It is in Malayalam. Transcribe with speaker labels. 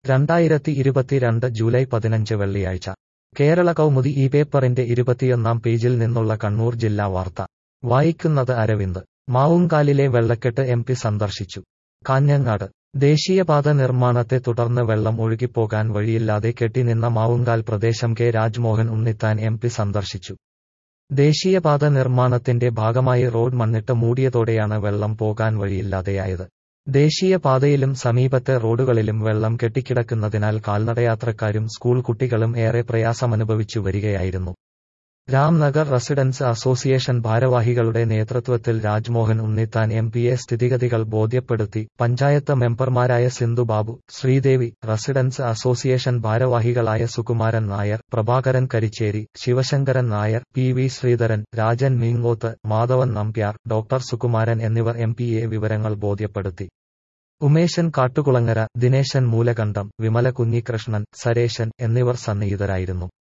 Speaker 1: 2022 ജൂലൈ 15 വെള്ളിയാഴ്ച കേരള കൗമുദി ഈ പേപ്പറിന്റെ 21 പേജിൽ നിന്നുള്ള കണ്ണൂർ ജില്ലാ വാർത്ത വായിക്കുന്നത് അരവിന്ദ്. മാവുങ്കാലിലെ വെള്ളക്കെട്ട് MP സന്ദർശിച്ചു. കാഞ്ഞങ്ങാട് ദേശീയപാത നിർമ്മാണത്തെ തുടർന്ന് വെള്ളം ഒഴുകിപ്പോകാൻ വഴിയില്ലാതെ കെട്ടിനിന്ന മാവുങ്കാൽ പ്രദേശം രാജ്മോഹൻ ഉണ്ണിത്താൻ MP സന്ദർശിച്ചു. ദേശീയപാത നിർമ്മാണത്തിന്റെ ഭാഗമായി റോഡ് മണ്ണിട്ട് മൂടിയതോടെയാണ് വെള്ളം പോകാൻ വഴിയില്ലാതെയായത്. ദേശീയപാതയിലും സമീപത്തെ റോഡുകളിലും വെള്ളം കെട്ടിക്കിടക്കുന്നതിനാൽ കാൽനടയാത്രക്കാരും സ്കൂൾ കുട്ടികളും ഏറെ പ്രയാസമനുഭവിച്ചു വരികയായിരുന്നു. രാംനഗർ റെസിഡൻസ് അസോസിയേഷൻ ഭാരവാഹികളുടെ നേതൃത്വത്തിൽ രാജ്മോഹൻ ഉണ്ണിത്താൻ MPയെ സ്ഥിതിഗതികൾ ബോധ്യപ്പെടുത്തി. പഞ്ചായത്ത് മെമ്പർമാരായ സിന്ധു ബാബു, ശ്രീദേവി, റെസിഡൻസ് അസോസിയേഷൻ ഭാരവാഹികളായ സുകുമാരൻ നായർ, പ്രഭാകരൻ കരിച്ചേരി, ശിവശങ്കരൻ നായർ, PV ശ്രീധരൻ, രാജൻ മീങ്ങോത്ത്, മാധവൻ നമ്പ്യാർ, ഡോക്ടർ സുകുമാരൻ എന്നിവർ MPയെ വിവരങ്ങൾ ബോധ്യപ്പെടുത്തി. ഉമേശൻ കാട്ടുകുളങ്ങര, ദിനേശൻ മൂലകണ്ഠം, വിമല കുഞ്ഞികൃഷ്ണൻ, സരേശൻ എന്നിവർ സന്നിഹിതരായിരുന്നു.